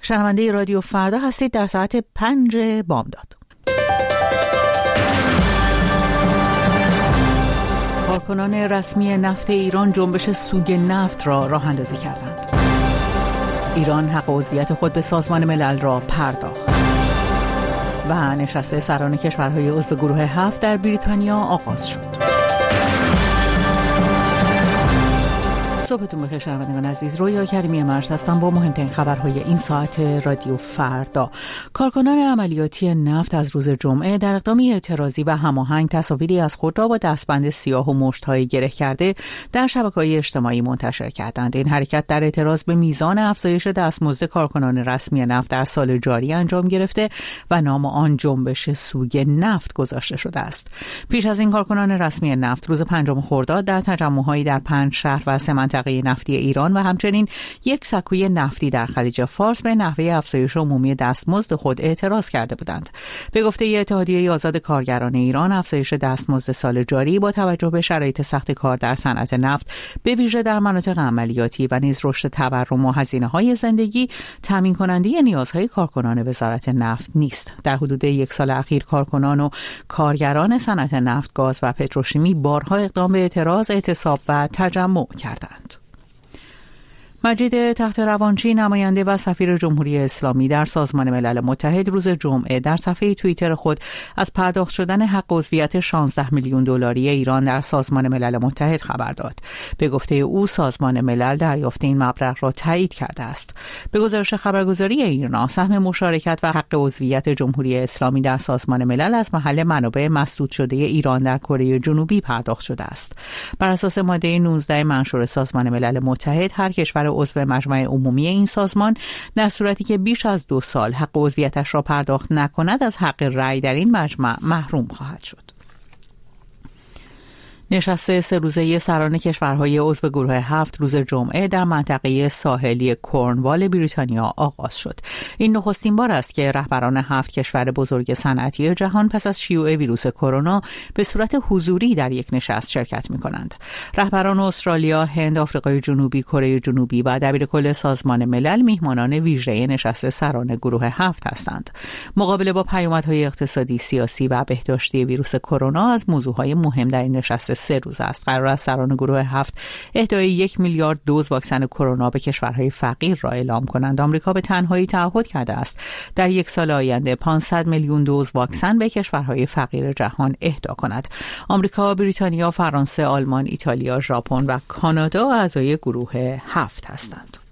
شنونده رادیو فردا هستید در ساعت 5 بامداد. کارکنان رسمی نفت ایران جنبش سوگ نفت را راه اندازی کردند. ایران حق عضویت خود به سازمان ملل را پرداخت. و نشست سران کشورهای عضو گروه 7 در بریتانیا آغاز شد. صبحتون بخیر شنوندگان عزیز، رویا کریمی مرز هستم با مهمترین خبرهای این ساعت رادیو فردا. کارکنان عملیاتی نفت از روز جمعه در اقدامی اعتراضی و هماهنگ تصاویری از خود را با دستبند سیاه و مشت‌های گره کرده در شبکه‌های اجتماعی منتشر کردند. این حرکت در اعتراض به میزان افزایش دستمزد کارکنان رسمی نفت در سال جاری انجام گرفته و نام آن جنبش سوگ نفت گذاشته شده است. پیش از این کارکنان رسمی نفت روز 5 خرداد در تجمع‌هایی در 5 شهر و منطقه نفتی ایران و همچنین یک سکوی نفتی در خلیج فارس به نحوه افزایش عمومی دستمزد خود اعتراض کرده بودند. به گفته اتحادیه آزاد کارگران ایران، افزایش دستمزد سال جاری با توجه به شرایط سخت کار در صنعت نفت به ویژه در مناطق عملیاتی و نیز رشد تورم و هزینه‌های زندگی تامین کننده نیازهای کارکنان وزارت نفت نیست. در حدود یک سال اخیر کارکنان و کارگران صنعت نفت، گاز و پتروشیمی بارها اقدام به اعتراض، اعتصاب و تجمع کردند. مجید تحت روانچی، نماینده و سفیر جمهوری اسلامی در سازمان ملل متحد، روز جمعه در صفحه توییتر خود از پرداخت شدن حق عضویت 16 میلیون دلاری ایران در سازمان ملل متحد خبر داد. به گفته او سازمان ملل دریافت این مبلغ را تایید کرده است. به گزارش خبرگزاری ایرنا، سهم مشارکت و حق عضویت جمهوری اسلامی در سازمان ملل از محل منابع مسدود شده ایران در کره جنوبی پرداخت شده است. بر اساس ماده 19 منشور سازمان ملل متحد، هر کشور عضو مجمع عمومی این سازمان در صورتی که بیش از 2 سال حق عضویتش را پرداخت نکند از حق رأی در این مجمع محروم خواهد شد. نشست 3 روزه سران کشورهای عضو گروه 7 روز جمعه در منطقه ساحلی کورنوال بریتانیا آغاز شد. این نخستین بار است که رهبران 7 کشور بزرگ صنعتی جهان پس از شیوع ویروس کرونا به صورت حضوری در یک نشست شرکت می‌کنند. رهبران استرالیا، هند، آفریقای جنوبی، کره جنوبی و دبیرکل سازمان ملل میهمانان ویژه نشست سران گروه 7 هستند. مقابله با پیامدهای اقتصادی، سیاسی و بهداشتی ویروس کرونا از موضوعهای مهم در این نشست 3 روز است. قرار است سران گروه 7 اهدای 1 میلیارد دوز واکسن کرونا به کشورهای فقیر را اعلام کنند. آمریکا به تنهایی تعهد کرده است در یک سال آینده 500 میلیون دوز واکسن به کشورهای فقیر جهان اهدا کند. آمریکا، بریتانیا، فرانسه، آلمان، ایتالیا، ژاپن و کانادا اعضای گروه 7 هستند.